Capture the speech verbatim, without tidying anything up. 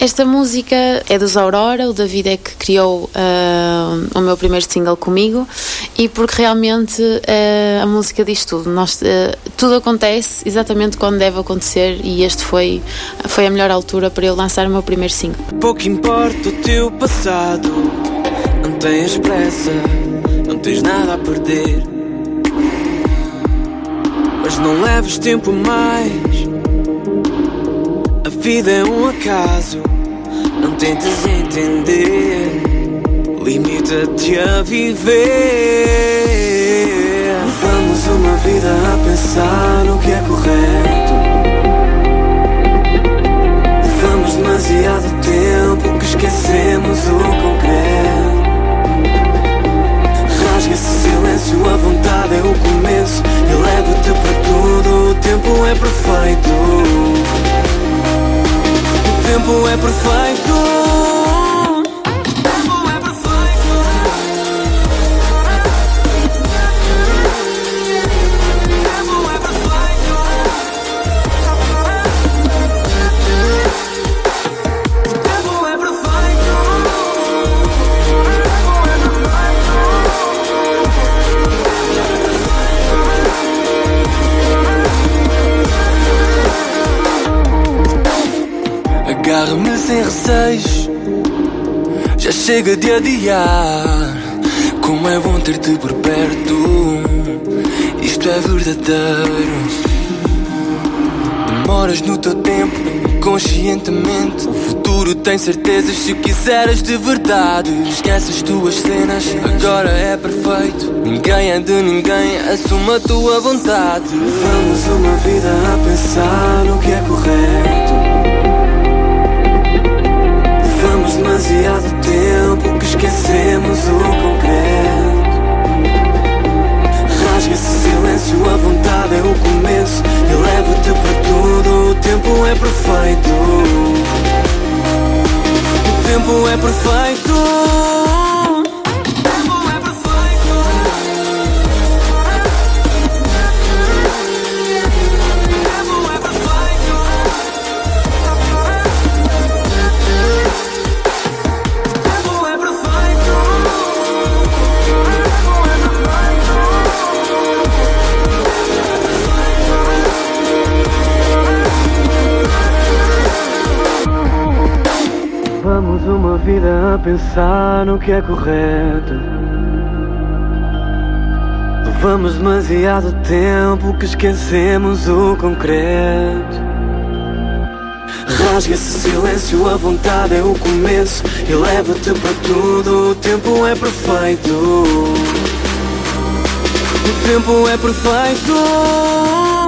Esta música é dos Aurora, o David é que criou uh, o meu primeiro single comigo, e porque realmente uh, a música diz tudo. Nós, uh, tudo acontece exatamente quando deve acontecer, e este foi, foi a melhor altura para eu lançar o meu primeiro single. Pouco importa o teu passado, não tens pressa, não tens nada a perder, mas não leves tempo mais. A vida é um acaso, não tentes entender, limita-te a viver. Levamos uma vida a pensar no que é correto, levamos demasiado tempo que esquecemos o concreto. Rasga esse silêncio, a vontade é o começo, e leva-te para tudo, o tempo é perfeito. O tempo é perfeito. O tempo é perfeito. O tempo é perfeito. O tempo é perfeito. Agarra-me sem receios, já chega de adiar. Como é bom ter-te por perto, isto é verdadeiro. Demoras no teu tempo, conscientemente. O futuro tem certezas se o quiseres de verdade. Esquece as tuas cenas, agora é perfeito. Ninguém é de ninguém, assuma a tua vontade. Vamos uma vida a pensar no que é correto, levamos demasiado tempo que esquecemos o concreto. Rasga esse silêncio, a vontade é o começo, e leva-te para tudo, o tempo é perfeito. O tempo é perfeito. Vamos uma vida a pensar no que é correto, levamos demasiado tempo que esquecemos o concreto. Rasga esse silêncio, a vontade é o começo, e leva-te para tudo, o tempo é perfeito. O tempo é perfeito.